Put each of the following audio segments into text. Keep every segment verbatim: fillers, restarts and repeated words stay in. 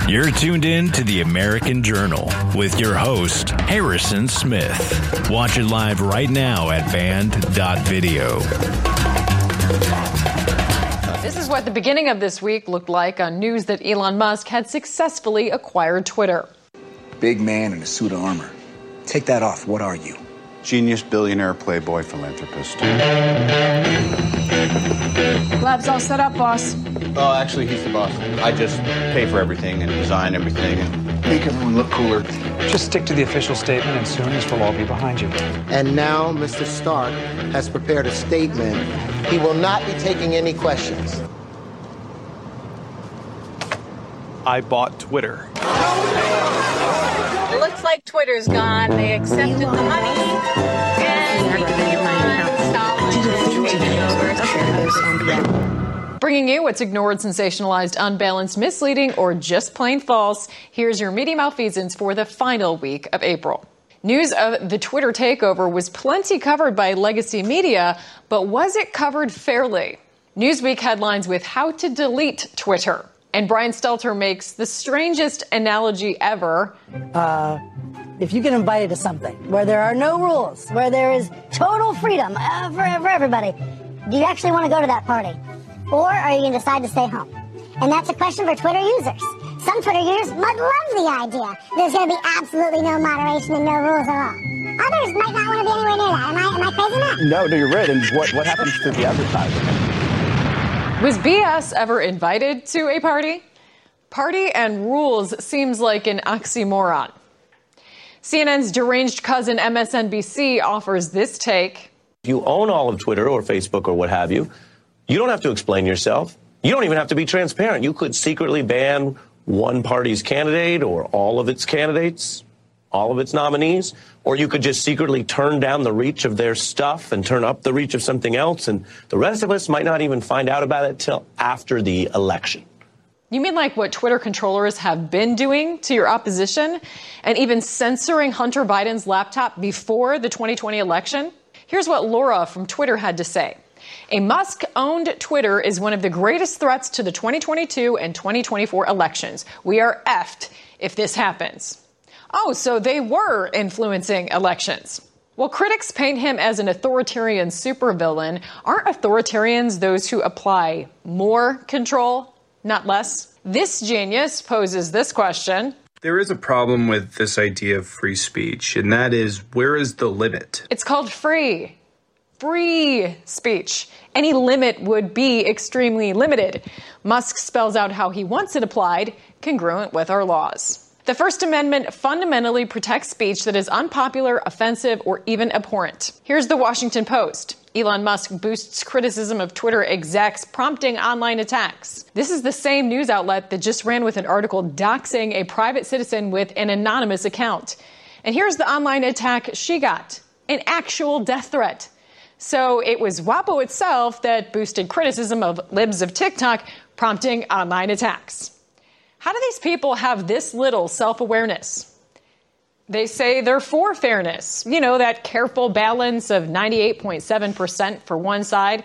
You're tuned in to the American Journal with your host, Harrison Smith. Watch it live right now at band dot video. This is what the beginning of this week looked like on news that Elon Musk had successfully acquired Twitter. Big man in a suit of armor. Take that off. What are you? Genius, billionaire, playboy, philanthropist. Lab's all set up, boss. Oh, actually, he's the boss. I just pay for everything and design everything and make everyone look cooler. Just stick to the official statement, and soon this will all be behind you. And now Mister Stark has prepared a statement. He will not be taking any questions. I bought Twitter. It looks like Twitter's gone. They accepted the money, and bringing you what's ignored, sensationalized, unbalanced, misleading, or just plain false. Here's your media malfeasance for the final week of April. News of the Twitter takeover was plenty covered by legacy media, but was it covered fairly? Newsweek headlines with how to delete Twitter. And Brian Stelter makes the strangest analogy ever. Uh, if you get invited to something where there are no rules, where there is total freedom uh, for, for everybody, do you actually want to go to that party? Or are you going to decide to stay home? And that's a question for Twitter users. Some Twitter users might love the idea. There's going to be absolutely no moderation and no rules at all. Others might not want to be anywhere near that. Am I, am I crazy or not? No, no, you're right. And what, what happens to the advertising? Was B S ever invited to a party? Party and rules seems like an oxymoron. C N N's deranged cousin M S N B C offers this take. If you own all of Twitter or Facebook or what have you, you don't have to explain yourself. You don't even have to be transparent. You could secretly ban one party's candidate or all of its candidates, all of its nominees, or you could just secretly turn down the reach of their stuff and turn up the reach of something else, and the rest of us might not even find out about it till after the election. You mean like what Twitter controllers have been doing to your opposition and even censoring Hunter Biden's laptop before the twenty twenty election? Here's what Laura from Twitter had to say. A Musk-owned Twitter is one of the greatest threats to the twenty twenty-two and twenty twenty-four elections. We are effed if this happens. Oh, so they were influencing elections. While critics paint him as an authoritarian supervillain, aren't authoritarians those who apply more control, not less? This genius poses this question. There is a problem with this idea of free speech, and that is, where is the limit? It's called free. Free speech. Any limit would be extremely limited. Musk spells out how he wants it applied, congruent with our laws. The First Amendment fundamentally protects speech that is unpopular, offensive, or even abhorrent. Here's the Washington Post. Elon Musk boosts criticism of Twitter execs, prompting online attacks. This is the same news outlet that just ran with an article doxing a private citizen with an anonymous account. And here's the online attack she got. An actual death threat. So it was WAPO itself that boosted criticism of libs of TikTok, prompting online attacks. How do these people have this little self-awareness? They say they're for fairness. You know, that careful balance of ninety-eight point seven percent for one side.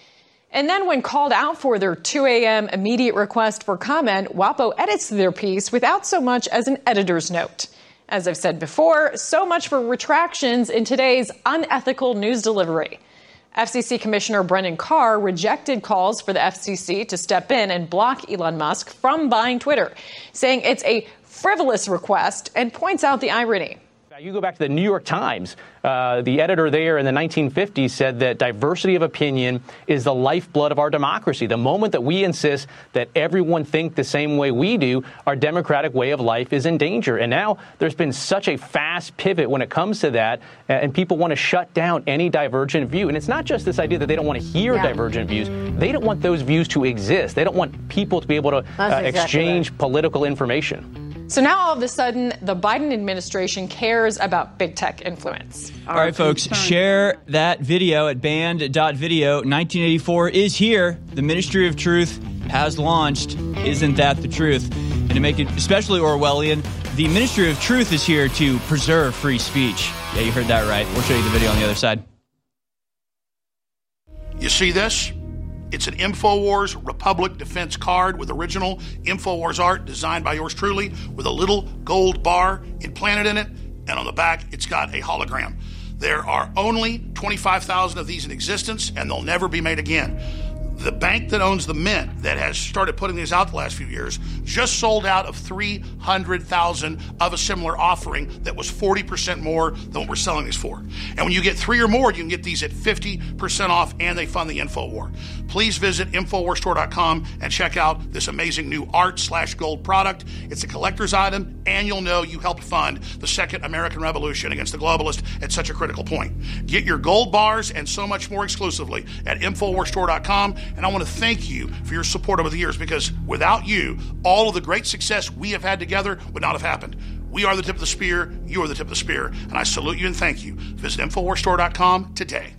And then when called out for their two a.m. immediate request for comment, WAPO edits their piece without so much as an editor's note. As I've said before, so much for retractions in today's unethical news delivery. F C C Commissioner Brendan Carr rejected calls for the F C C to step in and block Elon Musk from buying Twitter, saying it's a frivolous request and points out the irony. You go back to the New York Times. Uh, the editor there in the nineteen fifties said that diversity of opinion is the lifeblood of our democracy. The moment that we insist that everyone think the same way we do, our democratic way of life is in danger. And now there's been such a fast pivot when it comes to that, and people want to shut down any divergent view. And it's not just this idea that they don't want to hear yeah. divergent views. They don't want those views to exist. They don't want people to be able to uh, exactly exchange right. political information. So now all of a sudden, the Biden administration cares about big tech influence. All right, folks, share that video at band dot video. nineteen eighty-four is here. The Ministry of Truth has launched. Isn't that the truth? And to make it especially Orwellian, the Ministry of Truth is here to preserve free speech. Yeah, you heard that right. We'll show you the video on the other side. You see this? It's an InfoWars Republic Defense card with original InfoWars art designed by yours truly with a little gold bar implanted in it. And on the back, it's got a hologram. There are only twenty-five thousand of these in existence, and they'll never be made again. The bank that owns the Mint, that has started putting these out the last few years, just sold out of three hundred thousand of a similar offering that was forty percent more than what we're selling these for. And when you get three or more, you can get these at fifty percent off, and they fund the InfoWar. Please visit Infowars Store dot com and check out this amazing new art slash gold product. It's a collector's item, and you'll know you helped fund the Second American Revolution against the globalists at such a critical point. Get your gold bars and so much more exclusively at Infowars Store dot com. And I want to thank you for your support over the years, because without you, all of the great success we have had together would not have happened. We are the tip of the spear. You are the tip of the spear. And I salute you and thank you. Visit Infowars Store dot com today.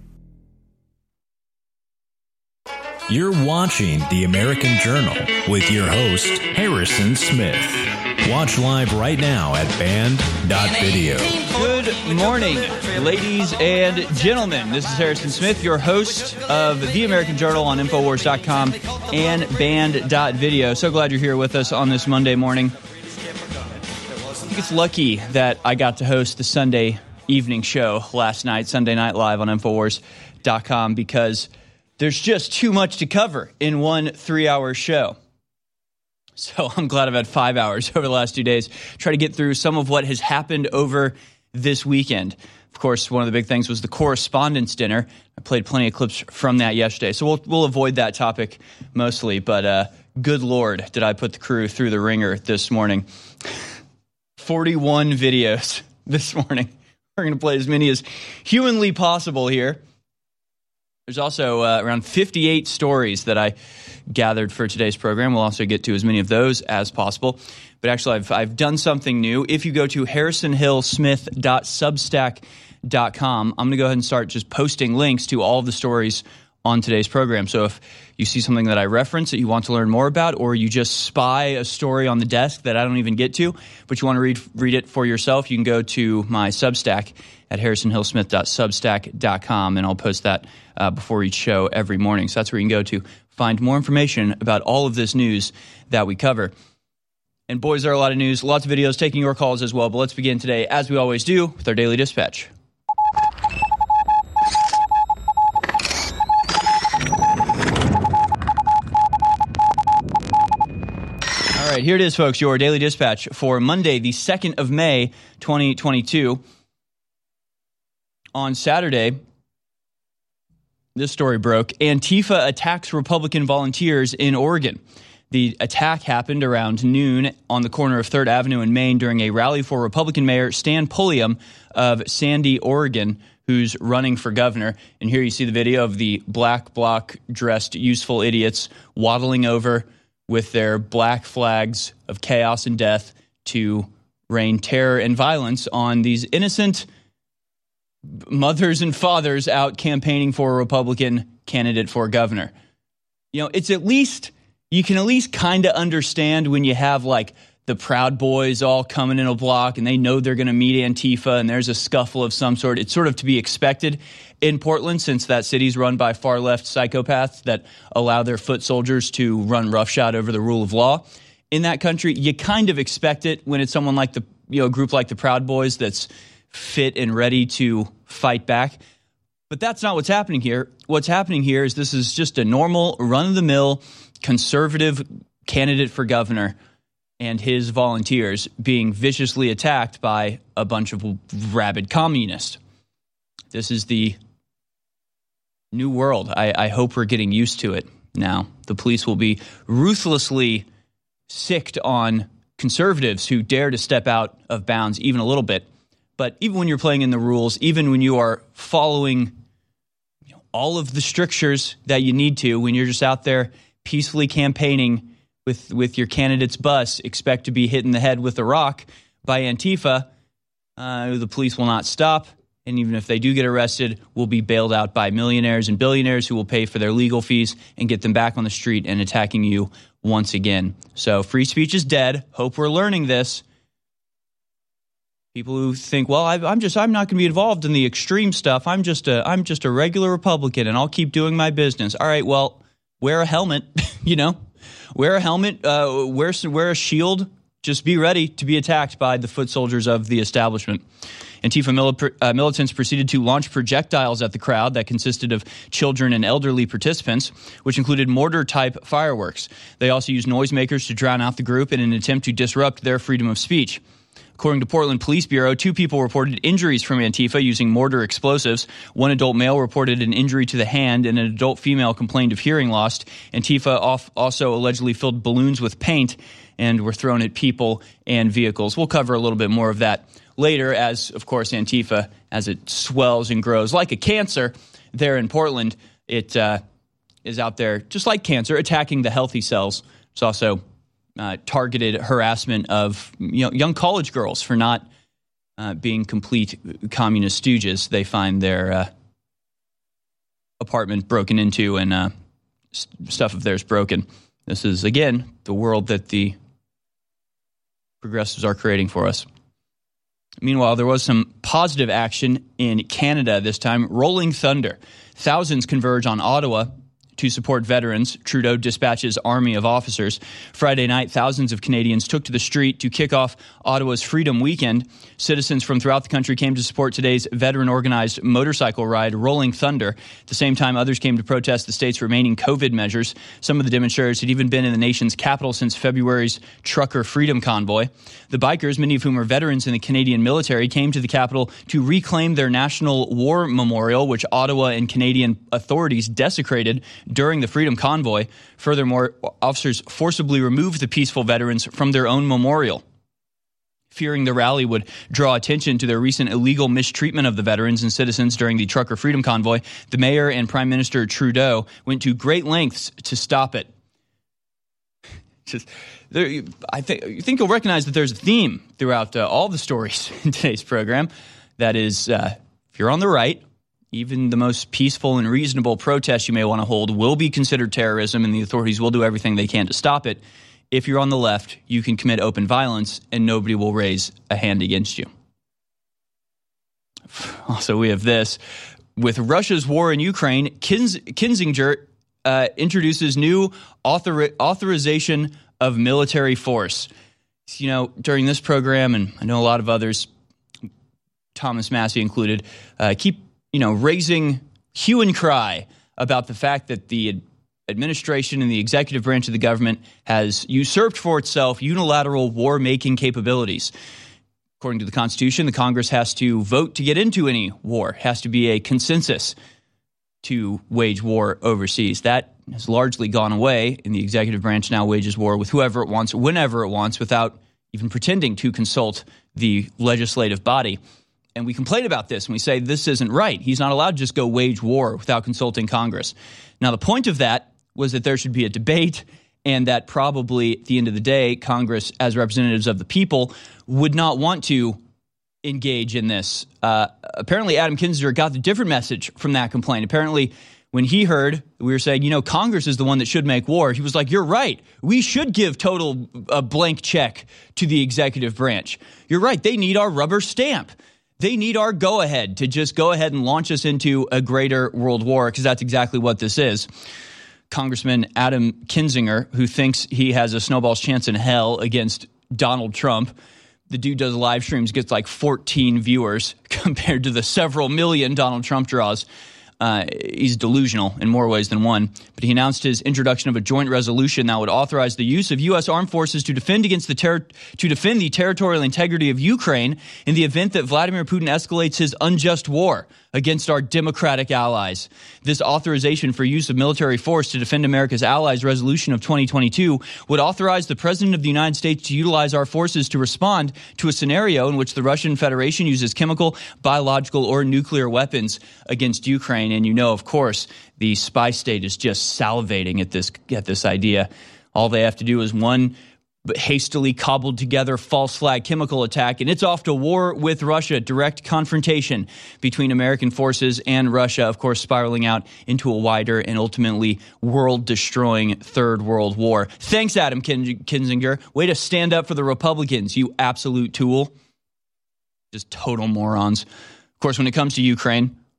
You're watching The American Journal with your host, Harrison Smith. Watch live right now at band dot video. Good morning, ladies and gentlemen. This is Harrison Smith, your host of The American Journal on Infowars dot com and band dot video. So glad you're here with us on this Monday morning. I think it's lucky that I got to host the Sunday evening show last night, Sunday Night Live on Infowars dot com, because there's just too much to cover in one three-hour show. So I'm glad I've had five hours over the last two days. Try to get through some of what has happened over this weekend. Of course, one of the big things was the Correspondents' Dinner. I played plenty of clips from that yesterday. So we'll we'll avoid that topic mostly. But uh, good Lord, did I put the crew through the ringer this morning. forty-one videos this morning. We're going to play as many as humanly possible here. There's also uh, around fifty-eight stories that I gathered for today's program. We'll also get to as many of those as possible. But actually, I've I've done something new. If you go to harrison hill smith dot substack dot com, I'm going to go ahead and start just posting links to all of the stories on today's program. So if you see something that I reference that you want to learn more about, or you just spy a story on the desk that I don't even get to, but you want to read read it for yourself, you can go to my Substack at harrison hill smith dot substack dot com, and I'll post that uh, before each show every morning. So that's where you can go to find more information about all of this news that we cover. And boys, there are a lot of news, lots of videos, taking your calls as well. But let's begin today, as we always do, with our Daily Dispatch. All right, here it is, folks, your Daily Dispatch for Monday, the second of May, twenty twenty-two. On Saturday, this story broke. Antifa attacks Republican volunteers in Oregon. The attack happened around noon on the corner of third Avenue in Maine during a rally for Republican Mayor Stan Pulliam of Sandy, Oregon, who's running for governor. And here you see the video of the black bloc dressed useful idiots waddling over with their black flags of chaos and death to rain terror and violence on these innocent mothers and fathers out campaigning for a Republican candidate for governor. You know, it's at least, you can at least kind of understand when you have like the Proud Boys all coming in a block and they know they're going to meet Antifa and there's a scuffle of some sort. It's sort of to be expected in Portland, since that city's run by far left psychopaths that allow their foot soldiers to run roughshod over the rule of law. In that country, you kind of expect it when it's someone like the, you know, a group like the Proud Boys that's fit and ready to fight back. But that's not what's happening here. What's happening here is this is just a normal, run-of-the-mill conservative candidate for governor and his volunteers being viciously attacked by a bunch of rabid communists. This is the new world. I, I hope we're getting used to it now. The police will be ruthlessly sicked on conservatives who dare to step out of bounds even a little bit. But even when you're playing in the rules, even when you are following, you know, all of the strictures that you need to, when you're just out there peacefully campaigning with, with your candidate's bus, expect to be hit in the head with a rock by Antifa, uh, the police will not stop. And even if they do get arrested, will be bailed out by millionaires and billionaires who will pay for their legal fees and get them back on the street and attacking you once again. So free speech is dead. Hope we're learning this. People who think, well, I, I'm just, I'm not going to be involved in the extreme stuff. I'm just a, I'm just a regular Republican, and I'll keep doing my business. All right, well, wear a helmet, you know, wear a helmet, uh, wear, wear a shield. Just be ready to be attacked by the foot soldiers of the establishment. Antifa mili- uh, militants proceeded to launch projectiles at the crowd that consisted of children and elderly participants, which included mortar-type fireworks. They also used noisemakers to drown out the group in an attempt to disrupt their freedom of speech. According to Portland Police Bureau, two people reported injuries from Antifa using mortar explosives. One adult male reported an injury to the hand, and an adult female complained of hearing loss. Antifa off also allegedly filled balloons with paint and were thrown at people and vehicles. We'll cover a little bit more of that later as, of course, Antifa, as it swells and grows like a cancer there in Portland, it uh, is out there, just like cancer, attacking the healthy cells. It's also uh, targeted harassment of you know, young college girls for not uh, being complete communist stooges. They find their uh, apartment broken into and uh, st- stuff of theirs broken. This is, again, the world that the progressives are creating for us. Meanwhile, there was some positive action in Canada this time. Rolling thunder. Thousands converge on Ottawa to support veterans. Trudeau dispatches army of officers. Friday night, thousands of Canadians took to the street to kick off Ottawa's Freedom Weekend. Citizens from throughout the country came to support today's veteran-organized motorcycle ride, Rolling Thunder. At the same time, others came to protest the state's remaining COVID measures. Some of the demonstrators had even been in the nation's capital since February's Trucker Freedom Convoy. The bikers, many of whom are veterans in the Canadian military, came to the capital to reclaim their National War Memorial, which Ottawa and Canadian authorities desecrated during the Freedom Convoy. Furthermore, officers forcibly removed the peaceful veterans from their own memorial. Fearing the rally would draw attention to their recent illegal mistreatment of the veterans and citizens during the Trucker Freedom Convoy, the mayor and Prime Minister Trudeau went to great lengths to stop it. Just, there, I think you think you'll recognize that there's a theme throughout uh, all the stories in today's program. That is, uh, if you're on the right, even the most peaceful and reasonable protest you may want to hold will be considered terrorism, and the authorities will do everything they can to stop it. If you're on the left, you can commit open violence, and nobody will raise a hand against you. Also, we have this. With Russia's war in Ukraine, Kins- Kinzinger uh, introduces new author- authorization of military force. You know, during this program, and I know a lot of others, Thomas Massie included, uh, keep you know, raising hue and cry about the fact that the administration and the executive branch of the government has usurped for itself unilateral war-making capabilities. According to the Constitution, the Congress has to vote to get into any war. It has to be a consensus to wage war overseas. That has largely gone away, and the executive branch now wages war with whoever it wants, whenever it wants, without even pretending to consult the legislative body. And we complain about this and we say this isn't right. He's not allowed to just go wage war without consulting Congress. Now, the point of that was that there should be a debate and that probably at the end of the day, Congress, as representatives of the people, would not want to engage in this. Uh, apparently, Adam Kinzinger got the different message from that complaint. Apparently, when he heard we were saying, you know, Congress is the one that should make war, he was like, you're right. We should give total a blank check to the executive branch. You're right. They need our rubber stamp. They need our go-ahead to just go ahead and launch us into a greater world war, because that's exactly what this is. Congressman Adam Kinzinger, who thinks he has a snowball's chance in hell against Donald Trump. The dude does live streams, gets like fourteen viewers compared to the several million Donald Trump draws. Uh, he's delusional in more ways than one. But he announced his introduction of a joint resolution that would authorize the use of U S armed forces to defend against the ter- to defend the territorial integrity of Ukraine in the event that Vladimir Putin escalates his unjust war against our democratic allies. This authorization for use of military force to defend America's allies resolution of twenty twenty-two would authorize the President of the United States to utilize our forces to respond to a scenario in which the Russian Federation uses chemical, biological, or nuclear weapons against Ukraine. And you know, of course, the spy state is just salivating at this at this idea. All they have to do is one hastily cobbled together false flag chemical attack, and it's off to war with Russia. Direct confrontation between American forces and Russia, of course, spiraling out into a wider and ultimately world-destroying third world war. Thanks, Adam Kinzinger. Way to stand up for the Republicans, you absolute tool. Just total morons. Of course, when it comes to Ukraine,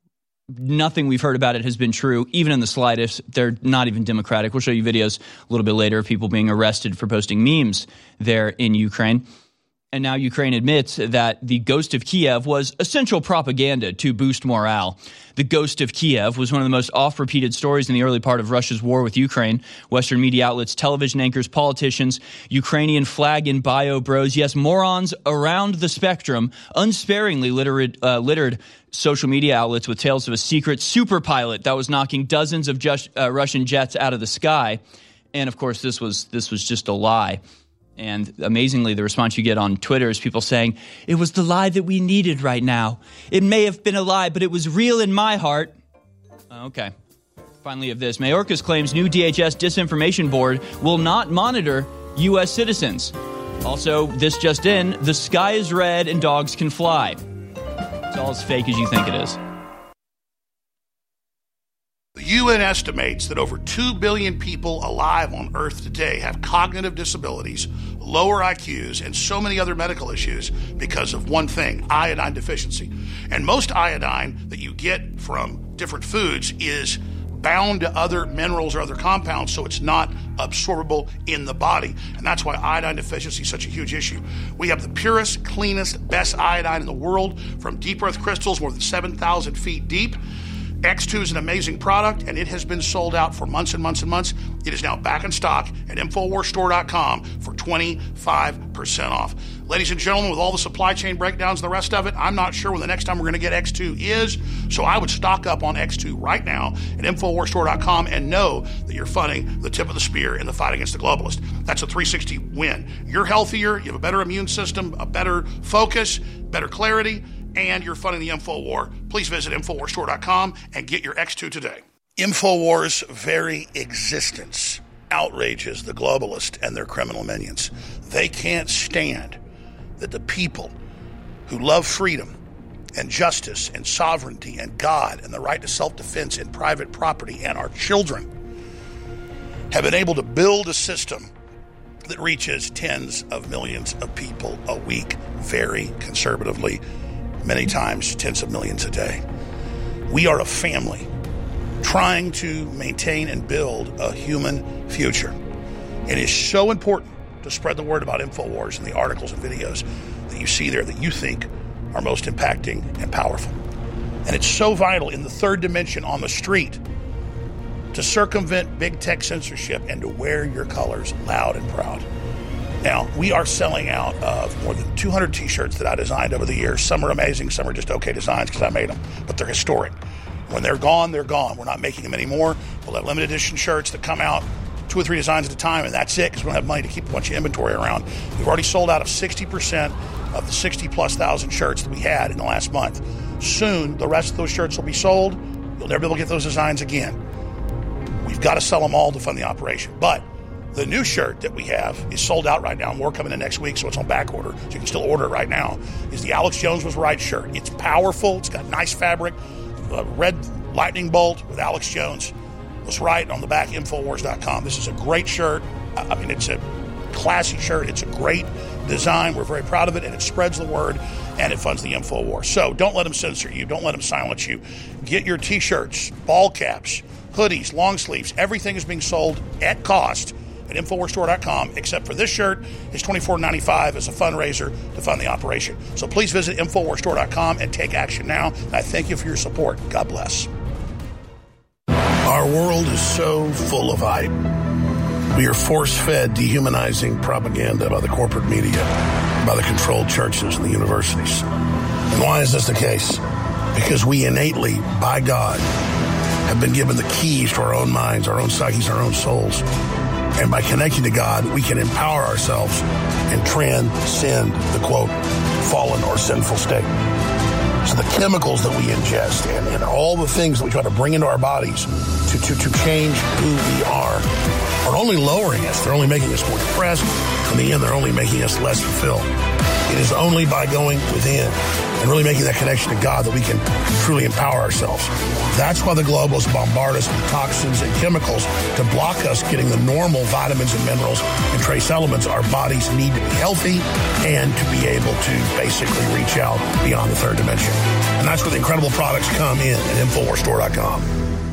nothing we've heard about it has been true, even in the slightest. They're not even democratic. We'll show you videos a little bit later of people being arrested for posting memes there in Ukraine. And now Ukraine admits that the Ghost of Kiev was essential propaganda to boost morale. The Ghost of Kiev was one of the most oft-repeated stories in the early part of Russia's war with Ukraine. Western media outlets, television anchors, politicians, Ukrainian flag and bio bros, yes, morons around the spectrum, unsparingly littered, uh, littered social media outlets with tales of a secret super pilot that was knocking dozens of just, uh, Russian jets out of the sky. And, of course, this was this was just a lie. And amazingly, the response you get on Twitter is people saying, it was the lie that we needed right now. It may have been a lie, but it was real in my heart. Okay. Finally of this, Mayorkas claims new D H S disinformation board will not monitor U S citizens. Also, this just in, the sky is red and dogs can fly. It's all as fake as you think it is. The U N estimates that over two billion people alive on Earth today have cognitive disabilities, lower I Qs, and so many other medical issues because of one thing, iodine deficiency. And most iodine that you get from different foods is bound to other minerals or other compounds, so it's not absorbable in the body. And that's why iodine deficiency is such a huge issue. We have the purest, cleanest, best iodine in the world from deep earth crystals more than seven thousand feet deep. X two is an amazing product, and it has been sold out for months and months and months. It is now back in stock at Infowars Store dot com for twenty-five percent off. Ladies and gentlemen, with all the supply chain breakdowns and the rest of it, I'm not sure when the next time we're going to get X two is, so I would stock up on X two right now at Infowars Store dot com and know that you're funding the tip of the spear in the fight against the globalist. That's a three sixty win. You're healthier, you have a better immune system, a better focus, better clarity, and you're funding the InfoWar. Please visit Infowars Store dot com and get your X two today. InfoWars' very existence outrages the globalists and their criminal minions. They can't stand that the people who love freedom and justice and sovereignty and God and the right to self-defense and private property and our children have been able to build a system that reaches tens of millions of people a week, very conservatively, many times tens of millions a day. We are a family trying to maintain and build a human future. It is so important to spread the word about InfoWars and the articles and videos that you see there that you think are most impacting and powerful. And it's so vital in the third dimension on the street to circumvent big tech censorship and to wear your colors loud and proud. Now, we are selling out of more than two hundred t-shirts that I designed over the years. Some are amazing, some are just okay designs because I made them, but they're historic. When they're gone, they're gone. We're not making them anymore. We'll have limited edition shirts that come out two or three designs at a time, and that's it because we don't have money to keep a bunch of inventory around. We've already sold out of sixty percent of the sixty plus thousand shirts that we had in the last month. Soon, the rest of those shirts will be sold. You'll never be able to get those designs again. We've got to sell them all to fund the operation. But the new shirt that we have is sold out right now. More coming in next week, so it's on back order. So you can still order it right now. Is the Alex Jones Was Right shirt. It's powerful. It's got nice fabric. A red lightning bolt with Alex Jones Was Right on the back, Infowars dot com. This is a great shirt. I mean, it's a classy shirt. It's a great design. We're very proud of it, and it spreads the word, and it funds the InfoWar. So don't let them censor you. Don't let them silence you. Get your T-shirts, ball caps, hoodies, long sleeves. Everything is being sold at cost at Infowars Store dot com, except for this shirt. It's twenty-four ninety-five as a fundraiser to fund the operation. So please visit Infowars Store dot com and take action now. And I thank you for your support. God bless. Our world is so full of hype. We are force-fed, dehumanizing propaganda by the corporate media, by the controlled churches and the universities. And why is this the case? Because we innately, by God, have been given the keys to our own minds, our own psyches, our own souls. And by connecting to God, we can empower ourselves and transcend the, quote, fallen or sinful state. So the chemicals that we ingest and, and all the things that we try to bring into our bodies to, to, to change who we are are only lowering us. They're only making us more depressed. In the end, they're only making us less fulfilled. It is only by going within and really making that connection to God that we can truly empower ourselves. That's why the globalists bombard us with toxins and chemicals to block us getting the normal vitamins and minerals and trace elements our bodies need to be healthy and to be able to basically reach out beyond the third dimension. And that's where the incredible products come in at Infowars Store dot com.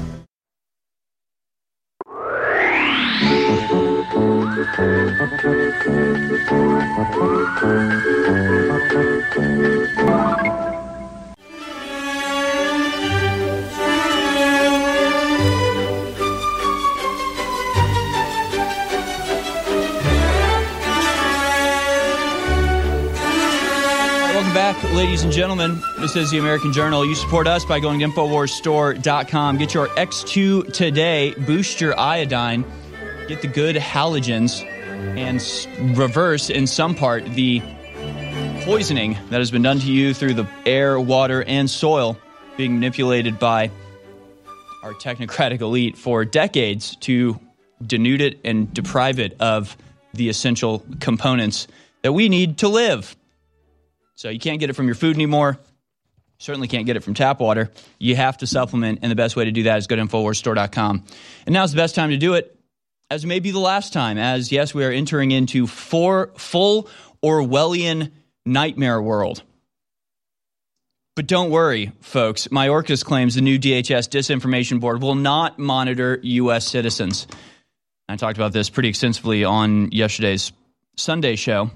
Welcome back, ladies and gentlemen. This is the American Journal. You support us by going to Infowars Store dot com. Get your X two today. Boost your iodine. Get the good halogens and reverse, in some part, the poisoning that has been done to you through the air, water, and soil being manipulated by our technocratic elite for decades to denude it and deprive it of the essential components that we need to live. So you can't get it from your food anymore. Certainly can't get it from tap water. You have to supplement, and the best way to do that is go to Infowars Store dot com. And now's the best time to do it, as may be the last time, as, yes, we are entering into four full Orwellian nightmare world. But don't worry, folks. Mayorkas claims the new D H S Disinformation Board will not monitor U S citizens. I talked about this pretty extensively on yesterday's Sunday show.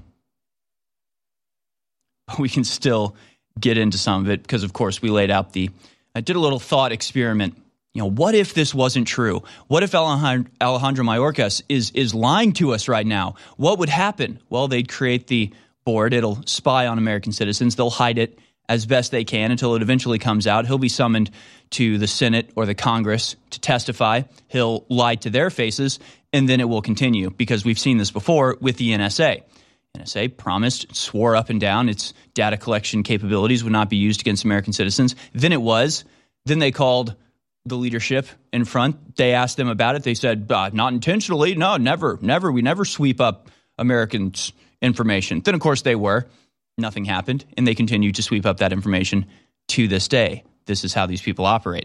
We can still get into some of it because, of course, we laid out the – I did a little thought experiment. You know, what if this wasn't true? What if Alejandro Mayorkas is is lying to us right now? What would happen? Well, they'd create the board. It'll spy on American citizens. They'll hide it as best they can until it eventually comes out. He'll be summoned to the Senate or the Congress to testify. He'll lie to their faces, and then it will continue because we've seen this before with the N S A. N S A promised, swore up and down its data collection capabilities would not be used against American citizens. Then it was. Then they called the leadership in front. They asked them about it. They said, uh, not intentionally. No, never, never. We never sweep up Americans' information. Then, of course, they were. Nothing happened, and they continue to sweep up that information to this day. This is how these people operate.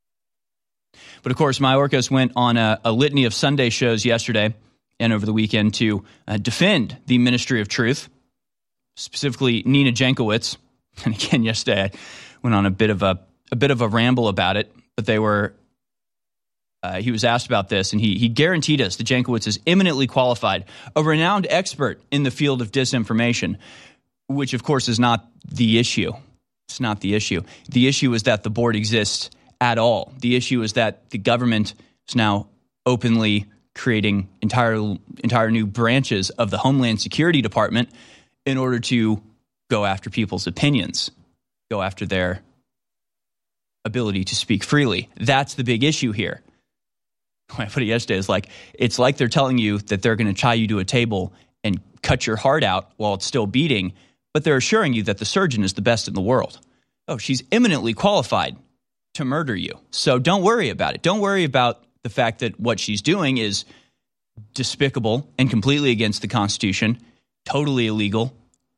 But, of course, Mayorkas went on a, a litany of Sunday shows yesterday and over the weekend to uh, defend the Ministry of Truth, specifically Nina Jankowicz. And again, yesterday I went on a bit of a a bit of a ramble about it, but they were. Uh, he was asked about this, and he he guaranteed us that Jankowicz is eminently qualified, a renowned expert in the field of disinformation, which of course is not the issue. It's not the issue. The issue is that the board exists at all. The issue is that the government is now openly creating entire entire new branches of the Homeland Security Department in order to go after people's opinions, go after their ability to speak freely. That's the big issue here. When I put it yesterday, it's like it's like they're telling you that they're going to tie you to a table and cut your heart out while it's still beating, but they're assuring you that the surgeon is the best in the world. Oh, she's eminently qualified to murder you. So don't worry about it. Don't worry about the fact that what she's doing is despicable and completely against the Constitution, totally illegal,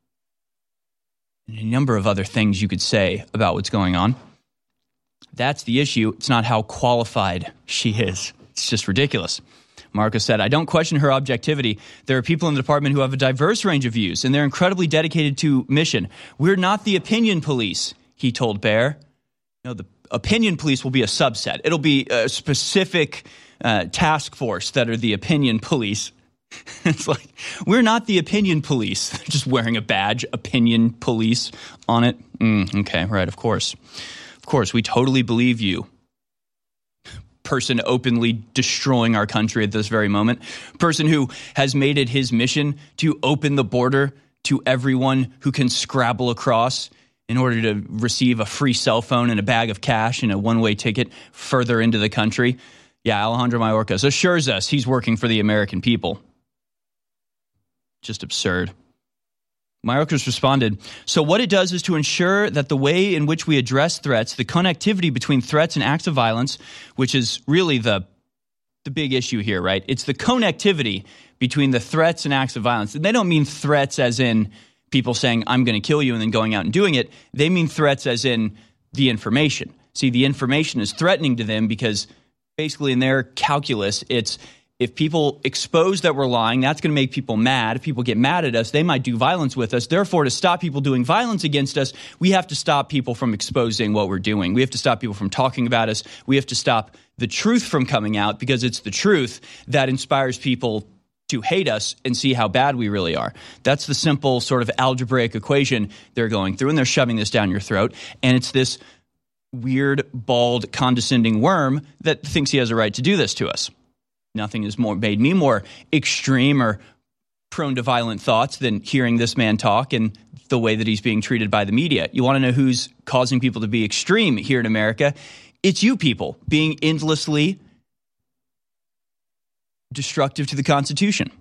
and a number of other things you could say about what's going on. That's the issue. It's not how qualified she is. It's just ridiculous. Mayorkas said, I don't question her objectivity. There are people in the department who have a diverse range of views, and they're incredibly dedicated to mission. We're not the opinion police, he told Bear. No, the opinion police will be a subset. It'll be a specific uh, task force that are the opinion police. It's like, we're not the opinion police. Just wearing a badge, opinion police on it. Mm, okay, right, of course. Of course, we totally believe you. Person openly destroying our country at this very moment. Person who has made it his mission to open the border to everyone who can scrabble across in order to receive a free cell phone and a bag of cash and a one-way ticket further into the country. Yeah, Alejandro Mayorkas assures us he's working for the American people. Just absurd. Mayorkas responded, so what it does is to ensure that the way in which we address threats, the connectivity between threats and acts of violence, which is really the the big issue here, right? It's the connectivity between the threats and acts of violence. And they don't mean threats as in people saying, I'm going to kill you, and then going out and doing it. They mean threats as in the information. See, the information is threatening to them because basically in their calculus, it's if people expose that we're lying, that's going to make people mad. If people get mad at us, they might do violence with us. Therefore, to stop people doing violence against us, we have to stop people from exposing what we're doing. We have to stop people from talking about us. We have to stop the truth from coming out, because it's the truth that inspires people to hate us and see how bad we really are. That's the simple sort of algebraic equation they're going through, and they're shoving this down your throat. And it's this weird, bald, condescending worm that thinks he has a right to do this to us. Nothing has more made me more extreme or prone to violent thoughts than hearing this man talk and the way that he's being treated by the media. You want to know who's causing people to be extreme here in America? It's you people being endlessly destructive to the Constitution.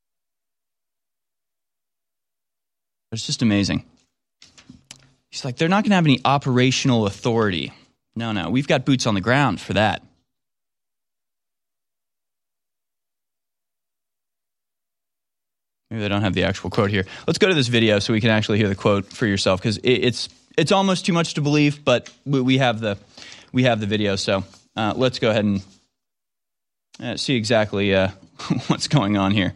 It's just amazing. He's like, they're not going to have any operational authority. No, no, we've got boots on the ground for that. Maybe I don't have the actual quote here. Let's go to this video so we can actually hear the quote for yourself, because it, it's it's almost too much to believe, but we, we have the we have the video. So uh, let's go ahead and uh, see exactly uh, what's going on here.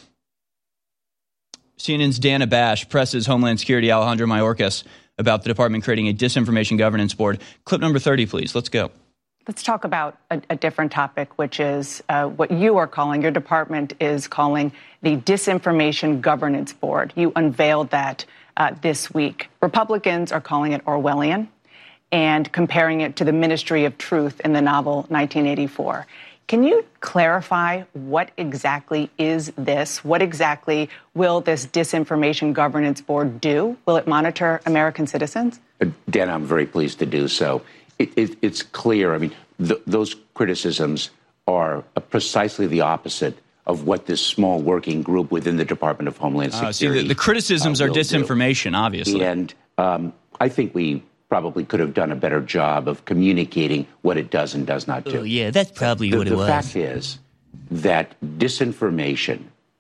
C N N's Dana Bash presses Homeland Security Alejandro Mayorkas about the department creating a disinformation governance board. Clip number thirty, please. Let's go. Let's talk about a, a different topic, which is uh, what you are calling, your department is calling the Disinformation Governance Board. You unveiled that uh, this week. Republicans are calling it Orwellian and comparing it to the Ministry of Truth in the novel nineteen eighty-four. Can you clarify what exactly is this? What exactly will this Disinformation Governance Board do? Will it monitor American citizens? Dan, I'm very pleased to do so. It, it, it's clear. I mean, th- those criticisms are precisely the opposite of what this small working group within the Department of Homeland Security. Uh, see, the, the criticisms uh, are disinformation, do. obviously. And um, I think we probably could have done a better job of communicating what it does and does not do. Oh, yeah, that's probably the, what it the was. The fact is that disinformation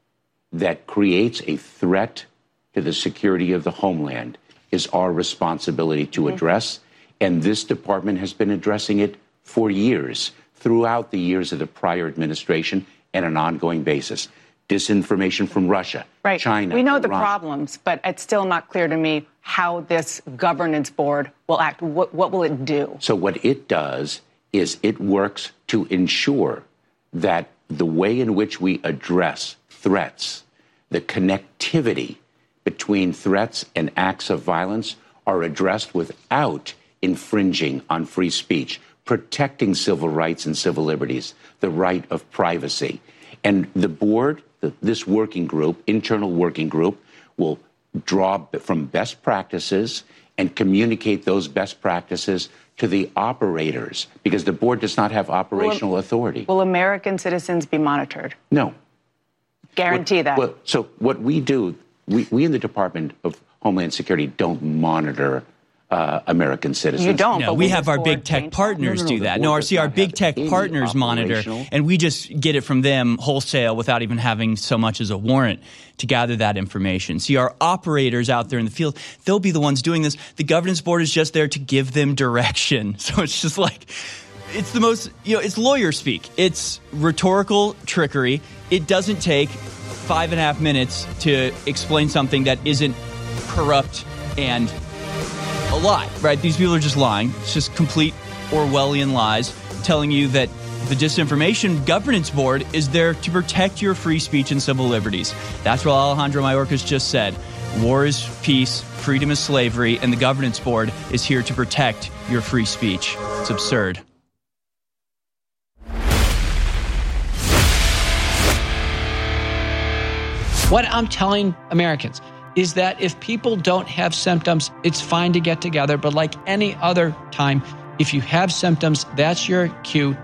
that creates a threat to the security of the homeland is our responsibility to mm-hmm. address. And this department has been addressing it for years, throughout the years of the prior administration, and an ongoing basis. Disinformation from Russia, right. China, We know Iran. the problems, but it's still not clear to me how this governance board will act. What, what will it do? So what it does is it works to ensure that the way in which we address threats, the connectivity between threats and acts of violence are addressed without infringing on free speech, protecting civil rights and civil liberties, the right of privacy. And the board, the, this working group, internal working group, will draw from best practices and communicate those best practices to the operators, because the board does not have operational will, authority. Will American citizens be monitored? No. Guarantee what, that. Well, so what we do, we, we in the Department of Homeland Security don't monitor Uh, American citizens. You don't. No, we have our big tech partners no, no, no, do that. No, our, see, our big tech partners monitor, and we just get it from them wholesale without even having so much as a warrant to gather that information. See, our operators out there in the field, they'll be the ones doing this. The governance board is just there to give them direction. So it's just like, it's the most, you know, it's lawyer speak. It's rhetorical trickery. It doesn't take five and a half minutes to explain something that isn't corrupt and a lie, right? These people are just lying. It's just complete Orwellian lies telling you that the Disinformation Governance Board is there to protect your free speech and civil liberties. That's what Alejandro Mayorkas just said. War is peace, freedom is slavery, and the Governance Board is here to protect your free speech. It's absurd. What I'm telling Americans is that if people don't have symptoms, it's fine to get together. But like any other time, if you have symptoms, that's your cue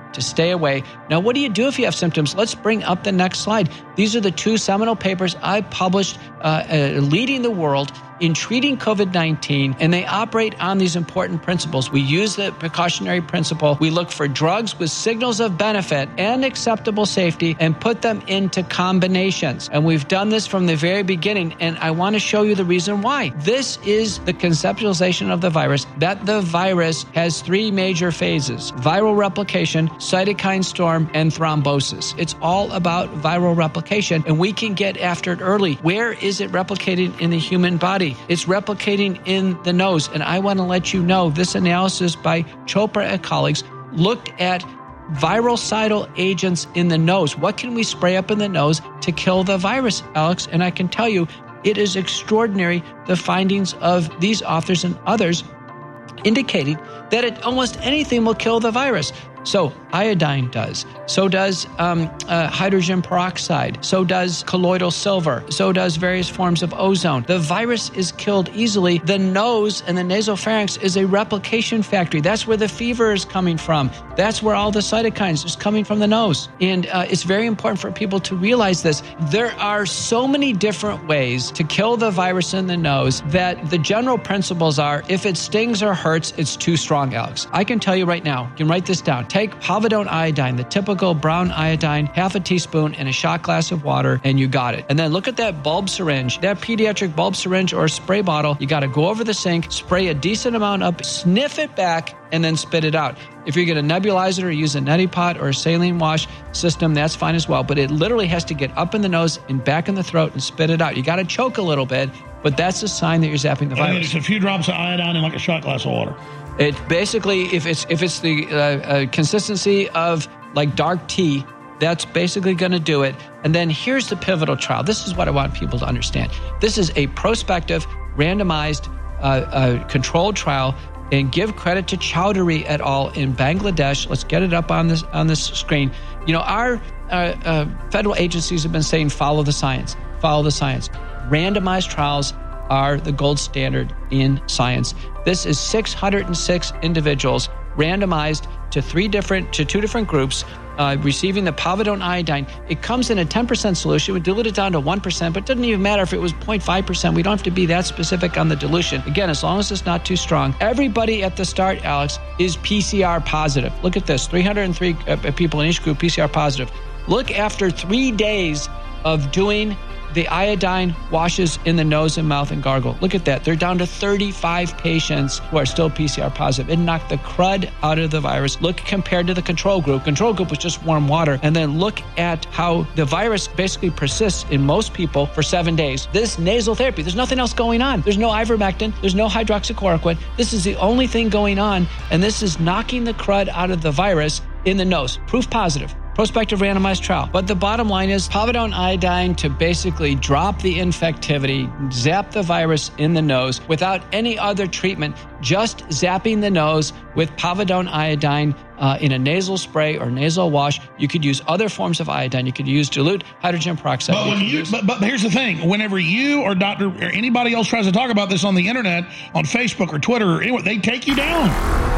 to stay away. Now, what do you do if you have symptoms? Let's bring up the next slide. These are the two seminal papers I published uh, uh, leading the world in treating COVID nineteen, and they operate on these important principles. We use the precautionary principle. We look for drugs with signals of benefit and acceptable safety and put them into combinations. And we've done this from the very beginning, and I want to show you the reason why. This is the conceptualization of the virus, that the virus has three major phases: viral replication, cytokine storm, and thrombosis. It's all about viral replication, and we can get after it early. Where is it replicating in the human body? It's replicating in the nose. And I want to let you know this analysis by Chopra and colleagues looked at virucidal agents in the nose. What can we spray up in the nose to kill the virus, Alex? And I can tell you, it is extraordinary, the findings of these authors and others indicating that it, almost anything will kill the virus. So iodine does. So does um, uh, hydrogen peroxide. So does colloidal silver. So does various forms of ozone. The virus is killed easily. The nose and the nasopharynx is a replication factory. That's where the fever is coming from. That's where all the cytokines is coming from the nose. And uh, it's very important for people to realize this. There are so many different ways to kill the virus in the nose that the general principles are, if it stings or hurts, it's too strong, Alex. I can tell you right now, you can write this down. Take povidone iodine, the typical brown iodine, half a teaspoon in a shot glass of water, and you got it. And then look at that bulb syringe, that pediatric bulb syringe or spray bottle. You got to go over the sink, spray a decent amount up, sniff it back, and then spit it out. If you're going to nebulize it or use a neti pot or a saline wash system, that's fine as well. But it literally has to get up in the nose and back in the throat and spit it out. You got to choke a little bit, but that's a sign that you're zapping the virus. And it's a few drops of iodine in like a shot glass of water. It basically, if it's if it's the uh, uh, consistency of like dark tea, that's basically going to do it. And then here's the pivotal trial. This is what I want people to understand. This is a prospective, randomized, uh, uh, controlled trial. And give credit to Chowdhury et al. In Bangladesh. Let's get it up on this on this screen. You know, our uh, uh, federal agencies have been saying, follow the science, follow the science. Randomized trials are the gold standard in science. This is six hundred six individuals randomized to three different, to two different groups, uh, receiving the povidone iodine. It comes in a ten percent solution. We dilute it down to one percent, but it doesn't even matter if it was zero point five percent. We don't have to be that specific on the dilution. Again, as long as it's not too strong. Everybody at the start, Alex, is P C R positive. Look at this, three hundred three uh, people in each group P C R positive. Look after three days of doing the iodine washes in the nose and mouth and gargle. Look at that. They're down to thirty-five patients who are still P C R positive. It knocked the crud out of the virus. Look compared to the control group. Control group was just warm water. And then look at how the virus basically persists in most people for seven days. This nasal therapy, there's nothing else going on. There's no ivermectin. There's no hydroxychloroquine. This is the only thing going on. And this is knocking the crud out of the virus in the nose. Proof positive. Prospective randomized trial. But the bottom line is povidone iodine to basically drop the infectivity, zap the virus in the nose without any other treatment, just zapping the nose with povidone iodine uh, in a nasal spray or nasal wash. You could use other forms of iodine. You could use dilute hydrogen peroxide. But, when you, use- but, but here's the thing. Whenever you or Doctor or anybody else tries to talk about this on the internet, on Facebook or Twitter or anywhere, they take you down.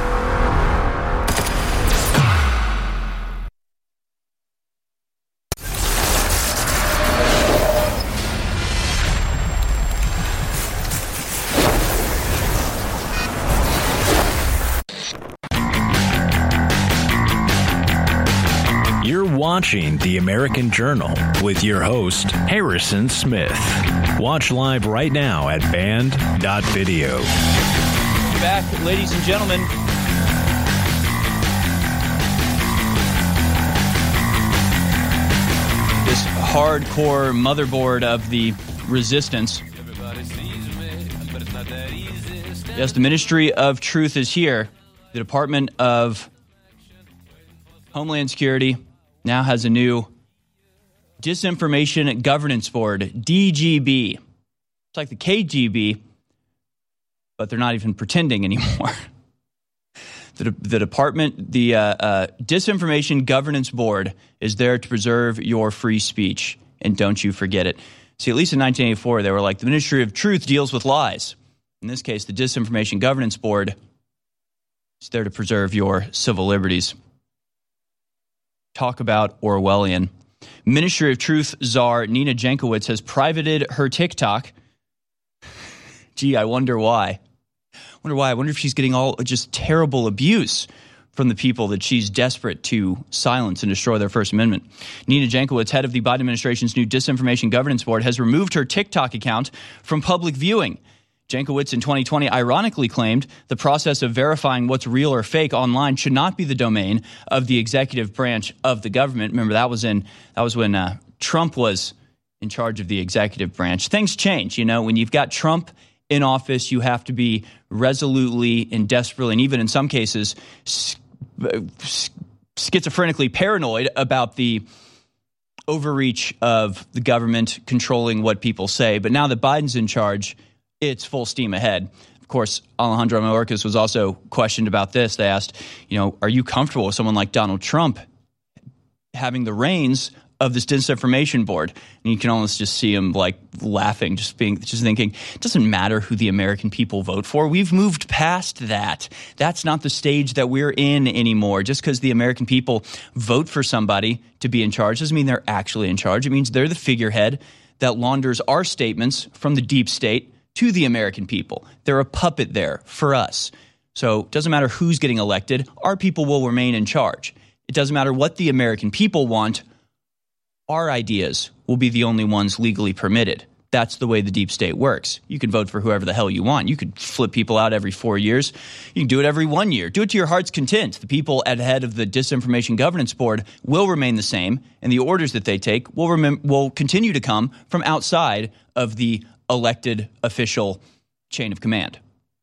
Watching The American Journal with your host, Harrison Smith. Watch live right now at band dot video. Back, ladies and gentlemen. This hardcore motherboard of the resistance. Yes, the Ministry of Truth is here. The Department of Homeland Security now has a new Disinformation Governance Board, D G B. It's like the K G B, but they're not even pretending anymore. the, the department, the uh, uh, Disinformation Governance Board is there to preserve your free speech, and don't you forget it. See, at least in nineteen eighty-four, they were like, the Ministry of Truth deals with lies. In this case, the Disinformation Governance Board is there to preserve your civil liberties. Talk about Orwellian. Ministry of Truth czar Nina Jankowicz has privated her TikTok. Gee, I wonder why. I wonder why. I wonder if she's getting all just terrible abuse from the people that she's desperate to silence and destroy their First Amendment. Nina Jankowicz, head of the Biden administration's new Disinformation Governance Board, has removed her TikTok account from public viewing. Jankowicz in twenty twenty ironically claimed the process of verifying what's real or fake online should not be the domain of the executive branch of the government. Remember, that was in that was when uh, Trump was in charge of the executive branch. Things change, you know. When you've got Trump in office, you have to be resolutely and desperately, and even in some cases, schizophrenically paranoid about the overreach of the government controlling what people say. But now that Biden's in charge, it's full steam ahead. Of course, Alejandro Mayorkas was also questioned about this. They asked, you know, are you comfortable with someone like Donald Trump having the reins of this disinformation board? And you can almost just see him like laughing, just being, just thinking, it doesn't matter who the American people vote for. We've moved past that. That's not the stage that we're in anymore. Just because the American people vote for somebody to be in charge doesn't mean they're actually in charge. It means they're the figurehead that launders our statements from the deep state to the American people. They're a puppet there for us. So it doesn't matter who's getting elected. Our people will remain in charge. It doesn't matter what the American people want. Our ideas will be the only ones legally permitted. That's the way the deep state works. You can vote for whoever the hell you want. You could flip people out every four years. You can do it every one year. Do it to your heart's content. The people at the head of the Disinformation Governance Board will remain the same, and the orders that they take will, rem- will continue to come from outside of the elected official chain of command.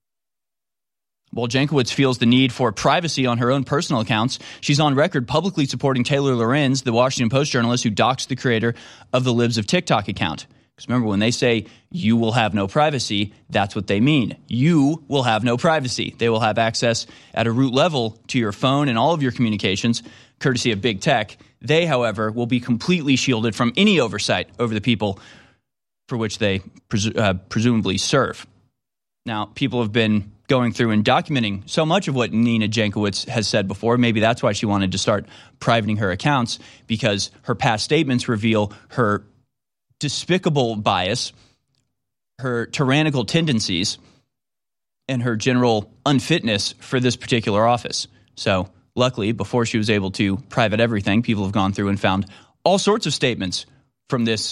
While Jankowicz feels the need for privacy on her own personal accounts, she's on record publicly supporting Taylor Lorenz, the Washington Post journalist who doxed the creator of the Libs of TikTok account. Because remember, when they say you will have no privacy, that's what they mean. You will have no privacy. They will have access at a root level to your phone and all of your communications, courtesy of big tech. They, however, will be completely shielded from any oversight over the people for which they presu- uh, presumably serve. Now, people have been going through and documenting so much of what Nina Jankowicz has said before. Maybe that's why she wanted to start privating her accounts, because her past statements reveal her despicable bias, her tyrannical tendencies, and her general unfitness for this particular office. So, luckily, before she was able to private everything, people have gone through and found all sorts of statements from this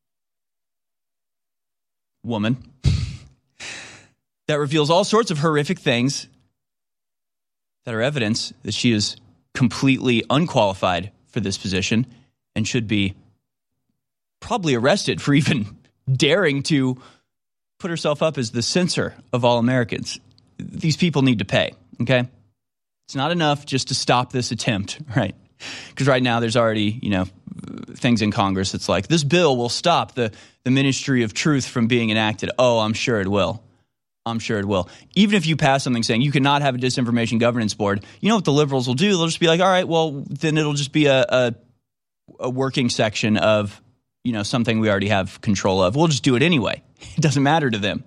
woman that reveals all sorts of horrific things that are evidence that she is completely unqualified for this position and should be probably arrested for even daring to put herself up as the censor of all Americans. These people need to pay, okay? It's not enough just to stop this attempt, right? Because right now there's already, you know, things in Congress that's like, this bill will stop the, the Ministry of Truth from being enacted. Oh, I'm sure it will. I'm sure it will. Even if you pass something saying you cannot have a disinformation governance board, you know what the liberals will do? They'll just be like, all right, well, then it'll just be a, a, a working section of, you know, something we already have control of. We'll just do it anyway. It doesn't matter to them.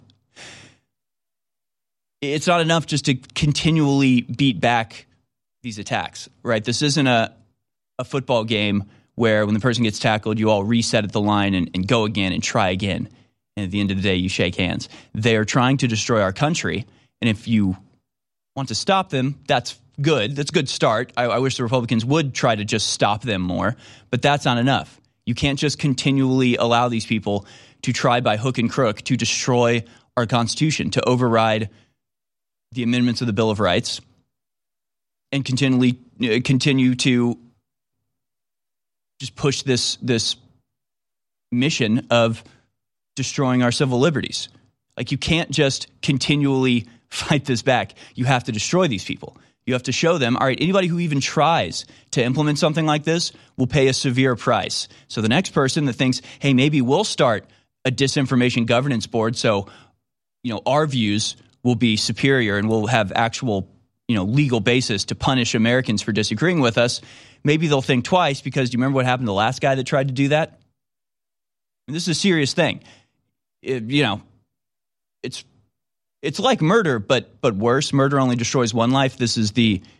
It's not enough just to continually beat back these attacks, right? This isn't a, a football game where when the person gets tackled, you all reset at the line and, and go again and try again. And at the end of the day, you shake hands. They are trying to destroy our country. And if you want to stop them, that's good. That's a good start. I, I wish the Republicans would try to just stop them more. But that's not enough. You can't just continually allow these people to try by hook and crook to destroy our Constitution, to override the amendments of the Bill of Rights, and continually uh, continue to just push this this mission of destroying our civil liberties. Like, you can't just continually fight this back. You have to destroy these people. You have to show them, all right, anybody who even tries to implement something like this will pay a severe price. So the next person that thinks, hey, maybe we'll start a disinformation governance board so, you know, our views will be superior and we'll have actual, you know, legal basis to punish Americans for disagreeing with us, maybe they'll think twice, because do you remember what happened to the last guy that tried to do that? And this is a serious thing. It, you know, it's it's like murder, but but worse. Murder only destroys one life. This is the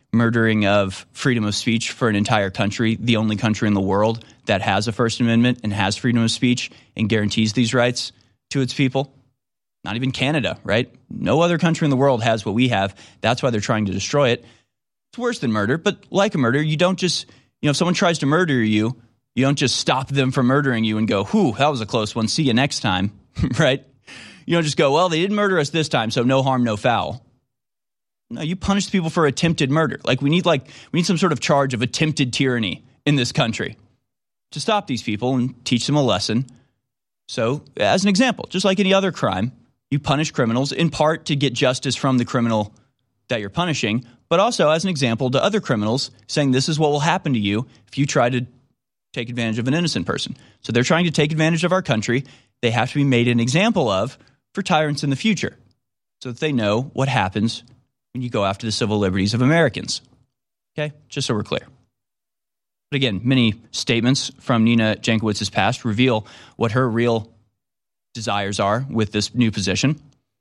murdering of freedom of speech for an entire country, the only country in the world that has a First Amendment and has freedom of speech and guarantees these rights to its people. Not even Canada, right? No other country in the world has what we have. That's why they're trying to destroy it. It's worse than murder, but like a murder, you don't just, you know, if someone tries to murder you, you don't just stop them from murdering you and go, whew, that was a close one. See you next time, right? You don't just go, well, they didn't murder us this time, so no harm, no foul. No, you punish people for attempted murder. Like we need like we need some sort of charge of attempted tyranny in this country to stop these people and teach them a lesson. So, as an example, just like any other crime, you punish criminals in part to get justice from the criminal that you're punishing, but also as an example to other criminals saying this is what will happen to you if you try to take advantage of an innocent person. So they're trying to take advantage of our country. They have to be made an example of for tyrants in the future so that they know what happens when you go after the civil liberties of Americans. Okay? Just so we're clear. But again, many statements from Nina Jankowicz's past reveal what her real desires are with this new position.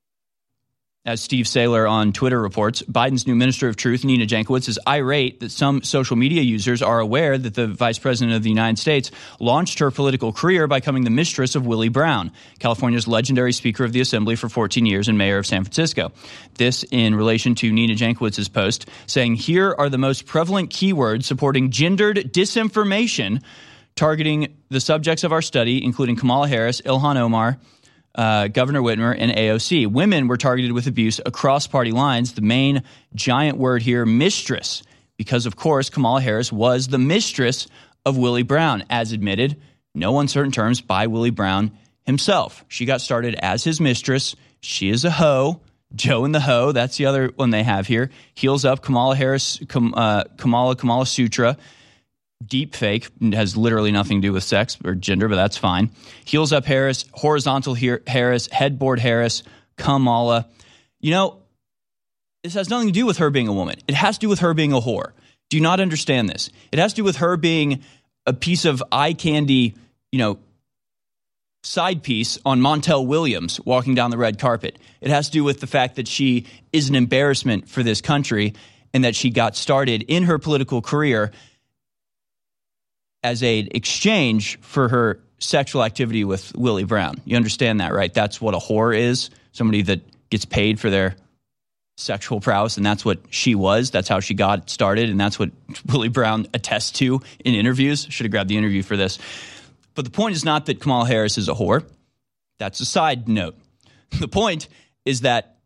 As Steve Saylor on Twitter reports, Biden's new Minister of Truth, Nina Jankowicz, is irate that some social media users are aware that the Vice President of the United States launched her political career by becoming the mistress of Willie Brown, California's legendary Speaker of the Assembly for fourteen years and Mayor of San Francisco. This in relation to Nina Jankowicz's post, saying, here are the most prevalent keywords supporting gendered disinformation targeting the subjects of our study, including Kamala Harris, Ilhan Omar, Uh, Governor Whitmer, and A O C. Women were targeted with abuse across party lines. The main giant word here, mistress, because, of course, Kamala Harris was the mistress of Willie Brown, as admitted, no uncertain terms, by Willie Brown himself. She got started as his mistress. She is a hoe. Joe and the hoe, that's the other one they have here. Heels up, Kamala Harris, Kam, uh, Kamala, Kamala Sutra. Deep fake, has literally nothing to do with sex or gender, but that's fine. Heels up Harris, horizontal here, Harris, headboard Harris, Kamala. You know, this has nothing to do with her being a woman. It has to do with her being a whore. Do you not understand this? It has to do with her being a piece of eye candy, you know, side piece on Montel Williams walking down the red carpet. It has to do with the fact that she is an embarrassment for this country and that she got started in her political career as an exchange for her sexual activity with Willie Brown. You understand that, right? That's what a whore is, somebody that gets paid for their sexual prowess, and that's what she was. That's how she got started, and that's what Willie Brown attests to in interviews. Should have grabbed the interview for this. But the point is not that Kamala Harris is a whore. That's a side note. The point is that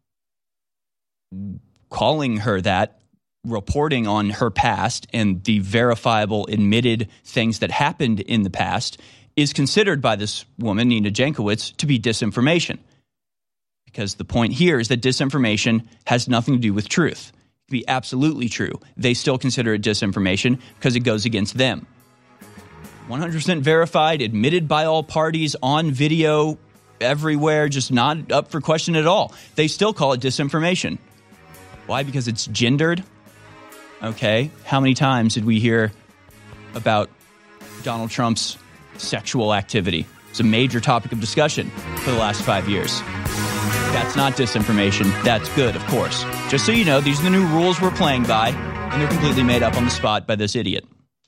calling her that, reporting on her past and the verifiable admitted things that happened in the past is considered by this woman, Nina Jankowicz, to be disinformation. Because the point here is that disinformation has nothing to do with truth. It can be absolutely true. They still consider it disinformation because it goes against them. one hundred percent verified, admitted by all parties, on video, everywhere, just not up for question at all. They still call it disinformation. Why? Because it's gendered. Okay, how many times did we hear about Donald Trump's sexual activity? It's a major topic of discussion for the last five years. That's not disinformation. That's good, of course. Just so you know, these are the new rules we're playing by, and they're completely made up on the spot by this idiot.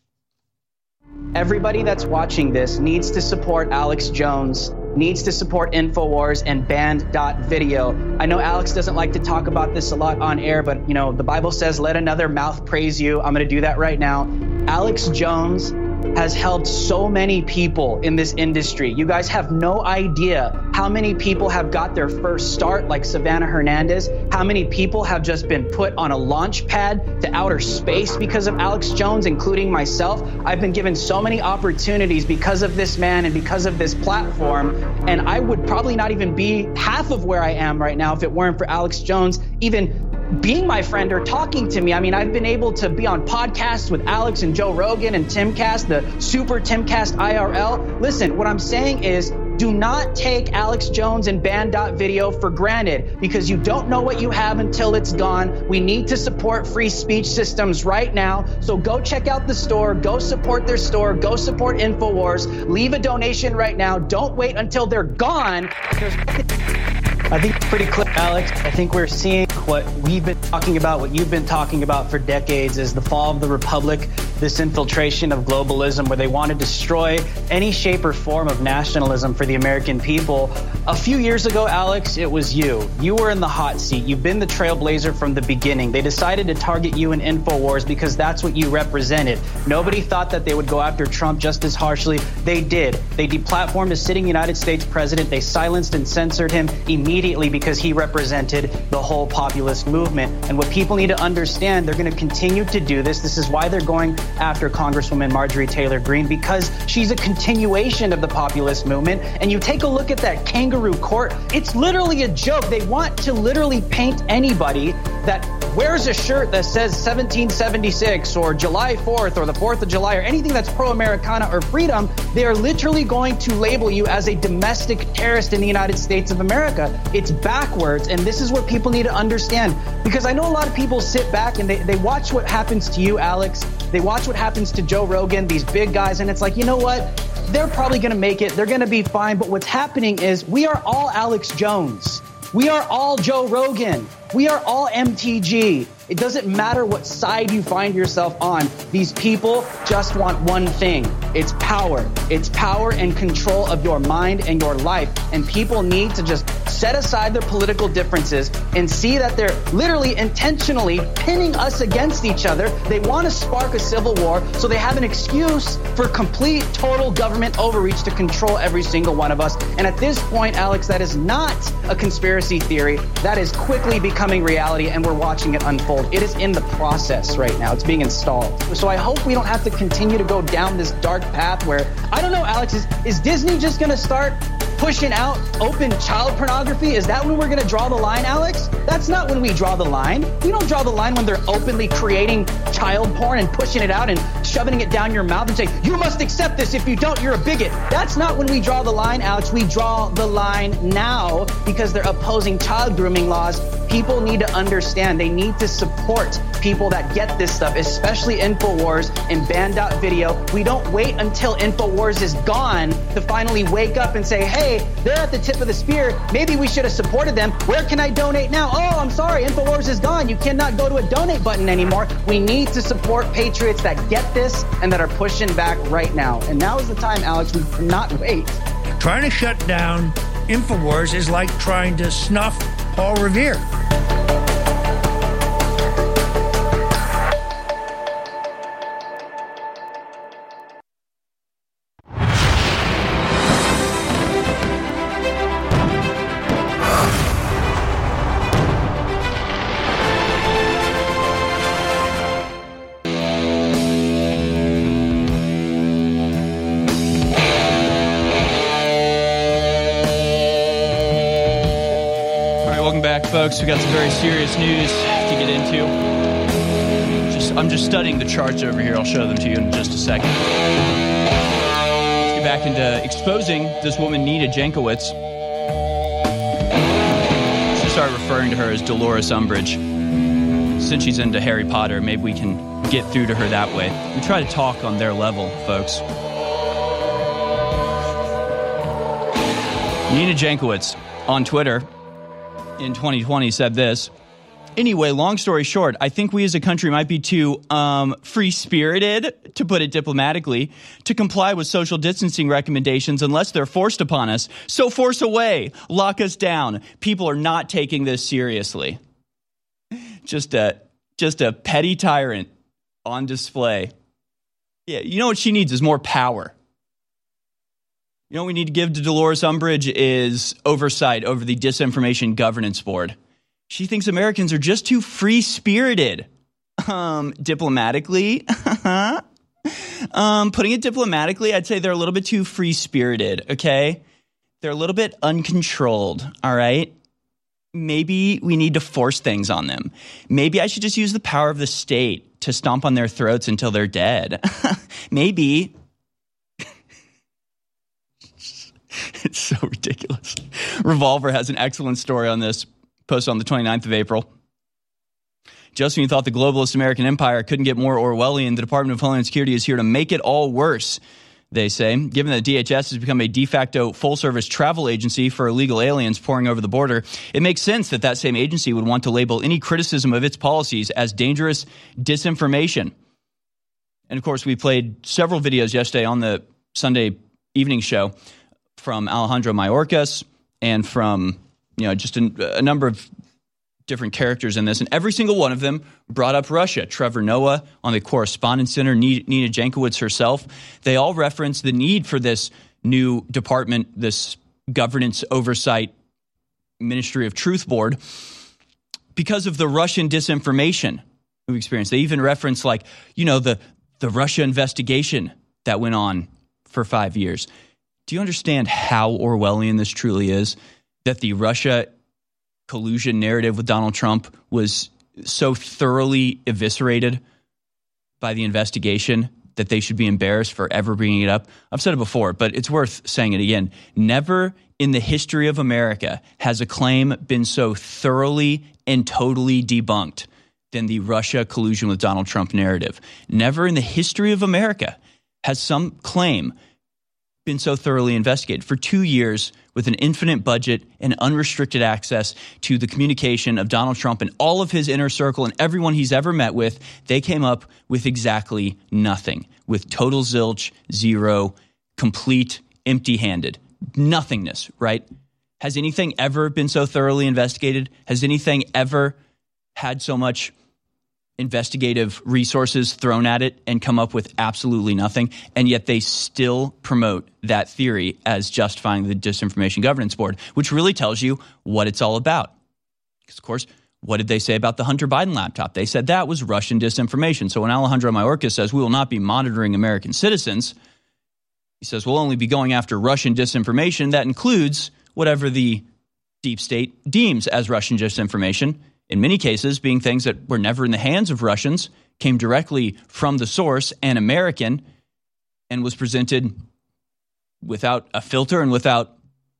Everybody that's watching this needs to support Alex Jones, needs to support InfoWars and Band dot video. I know Alex doesn't like to talk about this a lot on air, but, you know, the Bible says, let another mouth praise you. I'm going to do that right now. Alex Jones has helped so many people in this industry. You guys have no idea how many people have got their first start, like Savannah Hernandez, how many people have just been put on a launch pad to outer space because of Alex Jones, including myself. I've been given so many opportunities because of this man and because of this platform, and I would probably not even be half of where I am right now if it weren't for Alex Jones even being my friend or talking to me. I mean, I've been able to be on podcasts with Alex and Joe Rogan and Timcast, the Super Timcast I R L. Listen, what I'm saying is, do not take Alex Jones and Band dot video for granted, because you don't know what you have until it's gone. We need to support free speech systems right now. So go check out the store, go support their store, go support InfoWars, leave a donation right now. Don't wait until they're gone. I think it's pretty clear, Alex. I think we're seeing what we've been talking about, what you've been talking about for decades, is the fall of the republic, this infiltration of globalism where they want to destroy any shape or form of nationalism for the American people. A few years ago, Alex, it was you. You were in the hot seat. You've been the trailblazer from the beginning. They decided to target you in InfoWars because that's what you represented. Nobody thought that they would go after Trump just as harshly. They did. They deplatformed a sitting United States president. They silenced and censored him immediately because he represented the whole populist movement. And what people need to understand, they're going to continue to do this. This is why they're going after Congresswoman Marjorie Taylor Greene, because she's a continuation of the populist movement. And you take a look at that kangaroo court, it's literally a joke. They want to literally paint anybody that wears a shirt that says seventeen seventy-six or July fourth or the fourth of July or anything that's pro-Americana or freedom. They are literally going to label you as a domestic terrorist in the United States of America. It's backwards, and this is what people need to understand, because I know a lot of people sit back and they, they watch what happens to you, Alex. They watch what happens to Joe Rogan, these big guys, and it's like, you know what? They're probably going to make it. They're going to be fine. But what's happening is we are all Alex Jones. We are all Joe Rogan. We are all M T G. It doesn't matter what side you find yourself on. These people just want one thing. It's power. It's power and control of your mind and your life. And people need to just set aside their political differences and see that they're literally intentionally pinning us against each other. They want to spark a civil war, so they have an excuse for complete, total government overreach to control every single one of us. And at this point, Alex, that is not a conspiracy theory. That is quickly becoming reality, and we're watching it unfold. It is in the process right now. It's being installed. So I hope we don't have to continue to go down this dark path where, I don't know, Alex, is, is Disney just going to start pushing out open child pornography? Is that when we're going to draw the line, Alex? That's not when we draw the line. We don't draw the line when they're openly creating child porn and pushing it out and shoving it down your mouth and saying, you must accept this. If you don't, you're a bigot. That's not when we draw the line, Alex. We draw the line now because they're opposing child grooming laws. People need to understand. They need to support people that get this stuff, especially InfoWars and Band.video. We don't wait until InfoWars is gone to finally wake up and say, hey, they're at the tip of the spear. Maybe we should have supported them. Where can I donate now? Oh, I'm sorry. InfoWars is gone. You cannot go to a donate button anymore. We need to support patriots that get this and that are pushing back right now. And now is the time, Alex. We cannot wait. Trying to shut down InfoWars is like trying to snuff Paul Revere. Folks, we got some very serious news to get into. Just, I'm just studying the charts over here. I'll show them to you in just a second. Let's get back into exposing this woman, Nina Jankowicz. She started referring to her as Dolores Umbridge. Since she's into Harry Potter, maybe we can get through to her that way. We try to talk on their level, folks. Nina Jankowicz on Twitter in twenty twenty said this. Anyway, long story short, I think we as a country might be too um, free-spirited, to put it diplomatically, to comply with social distancing recommendations unless they're forced upon us. So force away, lock us down. People are not taking this seriously. Just a just a petty tyrant on display. Yeah, you know what she needs is more power. You know what we need to give to Dolores Umbridge is oversight over the Disinformation Governance Board. She thinks Americans are just too free-spirited. Um, diplomatically, um, putting it diplomatically, I'd say they're a little bit too free-spirited, okay? They're a little bit uncontrolled, all right? Maybe we need to force things on them. Maybe I should just use the power of the state to stomp on their throats until they're dead. Maybe. It's so ridiculous. Revolver has an excellent story on this, posted on the twenty-ninth of April. Just when you thought the globalist American empire couldn't get more Orwellian, the Department of Homeland Security is here to make it all worse. they say. Given that D H S has become a de facto full-service travel agency for illegal aliens pouring over the border, it makes sense that that same agency would want to label any criticism of its policies as dangerous disinformation. And, of course, we played several videos yesterday on the Sunday evening show from Alejandro Mayorkas and from, you know, just a, a number of different characters in this, and every single one of them brought up Russia. Trevor Noah on the Correspondence Center, Nina Jankowicz herself, they all reference the need for this new department, this governance oversight Ministry of Truth board, because of the Russian disinformation we've experienced. They even reference, like, you know, the, the Russia investigation that went on for five years. Do you understand how Orwellian this truly is? That the Russia collusion narrative with Donald Trump was so thoroughly eviscerated by the investigation that they should be embarrassed for ever bringing it up. I've said it before, but it's worth saying it again. Never in the history of America has a claim been so thoroughly and totally debunked than the Russia collusion with Donald Trump narrative. Never in the history of America has some claim been so thoroughly investigated. For two years, with an infinite budget and unrestricted access to the communication of Donald Trump and all of his inner circle and everyone he's ever met with, they came up with exactly nothing, with total zilch, zero, complete, empty-handed, nothingness, right? Has anything ever been so thoroughly investigated? Has anything ever had so much investigative resources thrown at it and come up with absolutely nothing? And yet they still promote that theory as justifying the Disinformation Governance Board, which really tells you what it's all about. Because, of course, what did they say about the Hunter Biden laptop? They said that was Russian disinformation. So when Alejandro Mayorkas says we will not be monitoring American citizens, he says we'll only be going after Russian disinformation. That includes whatever the deep state deems as Russian disinformation. In many cases, being things that were never in the hands of Russians, came directly from the source and American, and was presented without a filter and without,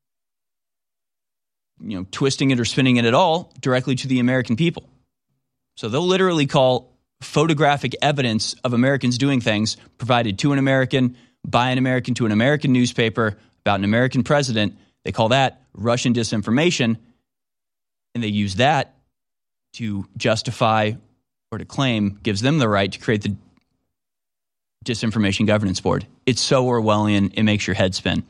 you know, twisting it or spinning it at all, directly to the American people. So they'll literally call photographic evidence of Americans doing things provided to an American, by an American, to an American newspaper about an American president. They call that Russian disinformation, and they use that to justify or to claim, gives them the right to create the Disinformation Governance Board. It's so Orwellian, it makes your head spin.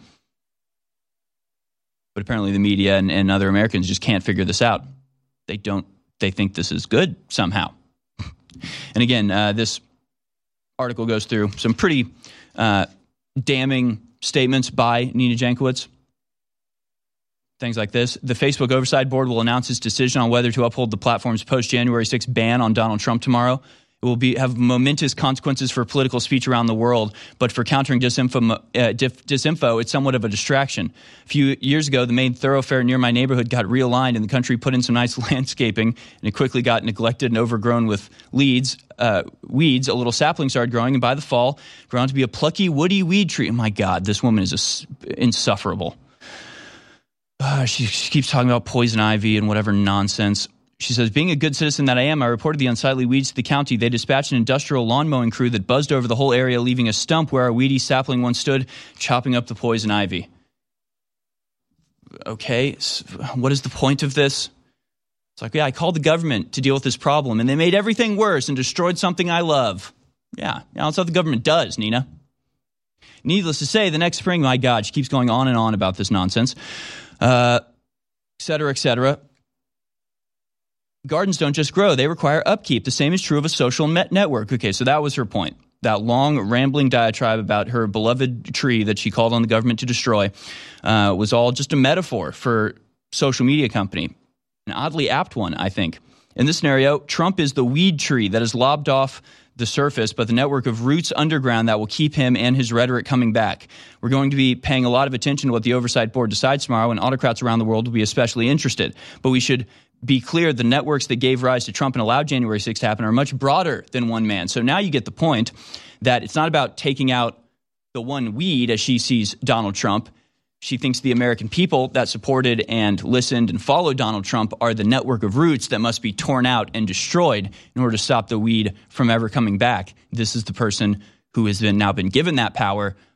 But apparently the media and, and other Americans just can't figure this out. They don't, they think this is good somehow. And again, uh, this article goes through some pretty uh, damning statements by Nina Jankowicz. Things like this. The Facebook Oversight Board will announce its decision on whether to uphold the platform's post-January sixth ban on Donald Trump tomorrow. It will be have momentous consequences for political speech around the world, but for countering disinfo, uh, dif, disinfo, it's somewhat of a distraction. A few years ago, the main thoroughfare near my neighborhood got realigned and the country put in some nice landscaping, and it quickly got neglected and overgrown with leads, uh, weeds. A little sapling started growing, and by the fall, grown to be a plucky, woody weed tree. Oh my God, this woman is a, insufferable. Uh, she, she keeps talking about poison ivy and whatever nonsense. She says, being a good citizen that I am, I reported the unsightly weeds to the county. They dispatched an industrial lawn mowing crew that buzzed over the whole area, leaving a stump where our weedy sapling once stood, chopping up the poison ivy. Okay, so what is the point of this? It's like, yeah, I called the government to deal with this problem, and they made everything worse and destroyed something I love. Yeah, yeah, that's what the government does, Nina. Needless to say, the next spring, my God, she keeps going on and on about this nonsense. Uh, et cetera, et cetera. Gardens don't just grow. They require upkeep. The same is true of a social net network. Okay, so that was her point. That long, rambling diatribe about her beloved tree that she called on the government to destroy uh, was all just a metaphor for social media company. An oddly apt one, I think. In this scenario, Trump is the weed tree that is lobbed off the surface, but the network of roots underground that will keep him and his rhetoric coming back. We're going to be paying a lot of attention to what the Oversight Board decides tomorrow, and autocrats around the world will be especially interested. But we should be clear, the networks that gave rise to Trump and allowed January sixth to happen are much broader than one man. So now you get the point that it's not about taking out the one weed as she sees Donald Trump. She thinks the American people that supported and listened and followed Donald Trump are the network of roots that must be torn out and destroyed in order to stop the weed from ever coming back. This is the person who has been now been given that power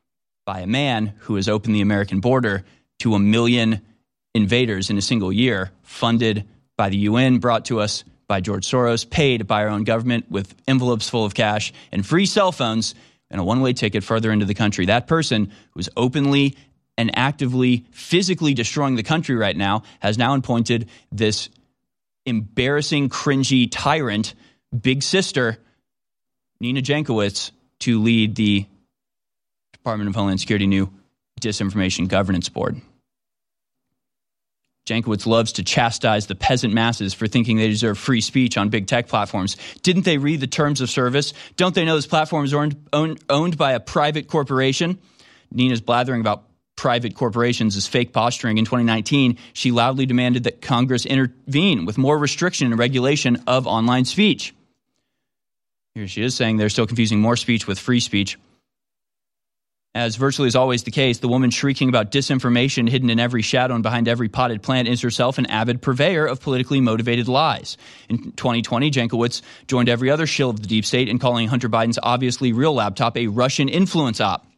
by a man who has opened the American border to a million invaders in a single year, funded by the U N, brought to us by George Soros, paid by our own government with envelopes full of cash and free cell phones and a one-way ticket further into the country. That person who's openly and actively, physically destroying the country right now has now appointed this embarrassing, cringy tyrant, big sister, Nina Jankowicz, to lead the Department of Homeland Security new Disinformation Governance Board. Jankowicz loves to chastise the peasant masses for thinking they deserve free speech on big tech platforms. Didn't they read the terms of service? Don't they know this platform is owned, owned, owned by a private corporation? Nina's blathering about private corporations is fake posturing. In twenty nineteen, she loudly demanded that Congress intervene with more restriction and regulation of online speech. Here she is saying they're still confusing more speech with free speech. As virtually is always the case, the woman shrieking about disinformation hidden in every shadow and behind every potted plant is herself an avid purveyor of politically motivated lies. In twenty twenty, Jankowicz joined every other shill of the deep state in calling Hunter Biden's obviously real laptop a Russian influence op.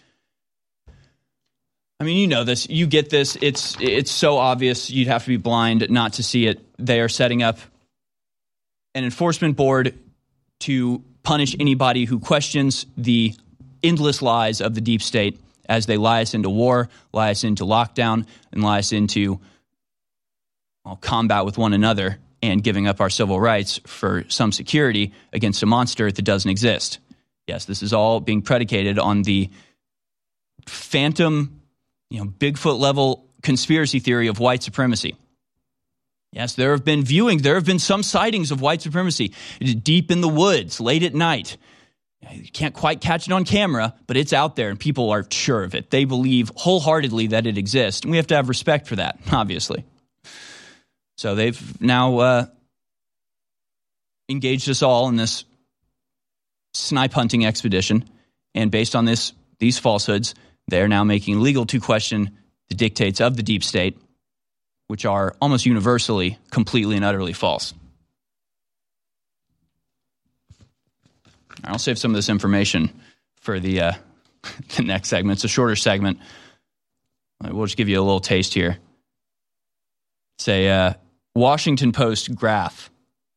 I mean, you know this. You get this. It's it's so obvious you'd have to be blind not to see it. They are setting up an enforcement board to punish anybody who questions the endless lies of the deep state as they lie us into war, lie us into lockdown, and lie us into well, combat with one another and giving up our civil rights for some security against a monster that doesn't exist. Yes, this is all being predicated on the phantom, you know, Bigfoot level conspiracy theory of white supremacy. Yes, there have been viewings, there have been some sightings of white supremacy deep in the woods, late at night. You can't quite catch it on camera, but it's out there and people are sure of it. They believe wholeheartedly that it exists, and we have to have respect for that, obviously. So they've now uh, engaged us all in this snipe hunting expedition, and based on this, these falsehoods, they are now making it legal to question the dictates of the deep state, which are almost universally completely and utterly false. I'll save some of this information for the uh, the next segment. It's a shorter segment. We'll just give you a little taste here. It's a uh, Washington Post graph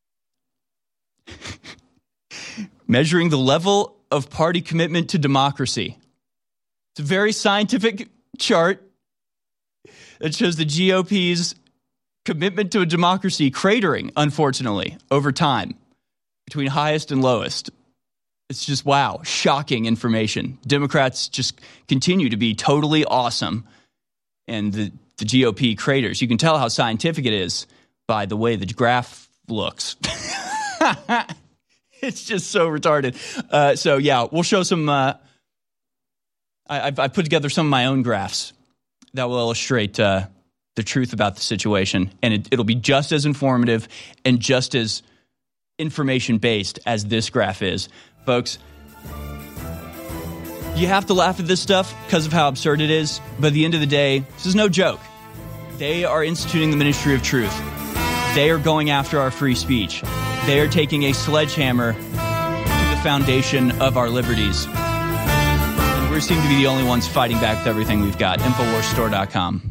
measuring the level of party commitment to democracy. It's a very scientific chart that shows the G O P's commitment to a democracy cratering, unfortunately, over time, between highest and lowest. It's just, wow, shocking information. Democrats just continue to be totally awesome, and the, the G O P craters. You can tell how scientific it is by the way the graph looks. It's just so retarded. Uh, so, yeah, we'll show some... Uh, I, I've, I've put together some of my own graphs that will illustrate uh, the truth about the situation, and it, it'll be just as informative and just as information-based as this graph is. Folks, you have to laugh at this stuff because of how absurd it is, but at the end of the day, this is no joke. They are instituting the Ministry of Truth. They are going after our free speech. They are taking a sledgehammer to the foundation of our liberties. And we seem to be the only ones fighting back with everything we've got. Infowars Store dot com.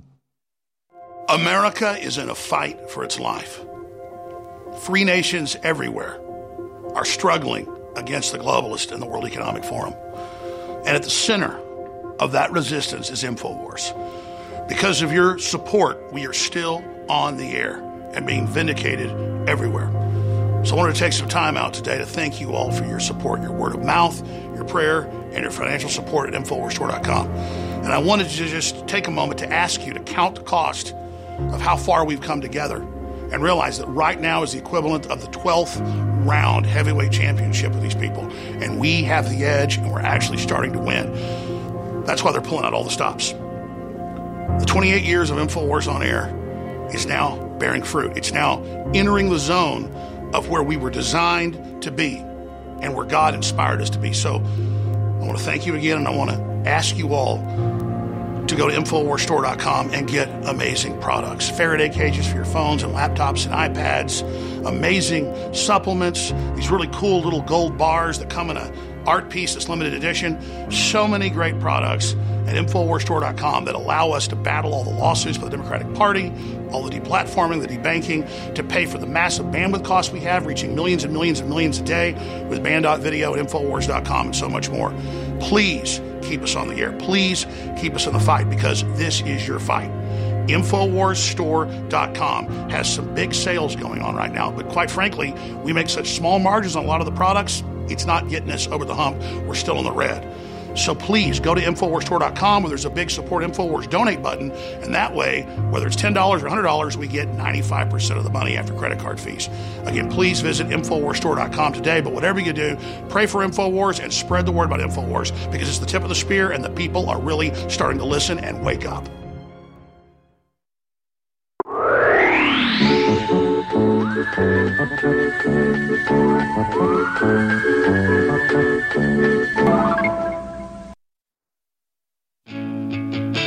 America is in a fight for its life. Free nations everywhere are struggling against the globalists in the World Economic Forum. And at the center of that resistance is InfoWars. Because of your support, we are still on the air and being vindicated everywhere. So I wanted to take some time out today to thank you all for your support, your word of mouth, your prayer, and your financial support at Infowars Store dot com. And I wanted to just take a moment to ask you to count the cost of how far we've come together and realize that right now is the equivalent of the twelfth round heavyweight championship with these people. And we have the edge, and we're actually starting to win. That's why they're pulling out all the stops. The twenty-eight years of InfoWars on air is now bearing fruit. It's now entering the zone of where we were designed to be and where God inspired us to be. So I want to thank you again, and I want to ask you all to go to Infowars Store dot com and get amazing products. Faraday cages for your phones and laptops and iPads, amazing supplements, these really cool little gold bars that come in a art piece that's limited edition. So many great products at Infowars Store dot com that allow us to battle all the lawsuits for the Democratic Party, all the deplatforming, the debanking, to pay for the massive bandwidth costs we have, reaching millions and millions and millions a day with band dot video at Infowars dot com and so much more. Please keep us on the air. Please keep us in the fight, because this is your fight. Infowars Store dot com has some big sales going on right now, but quite frankly, we make such small margins on a lot of the products, it's not getting us over the hump. We're still in the red. So please go to Infowars Store dot com where there's a big Support Infowars donate button, and that way, whether it's ten dollars or one hundred dollars, we get ninety-five percent of the money after credit card fees. Again, please visit Infowars Store dot com today, but whatever you do, pray for Infowars and spread the word about Infowars, because it's the tip of the spear and the people are really starting to listen and wake up. Thank you.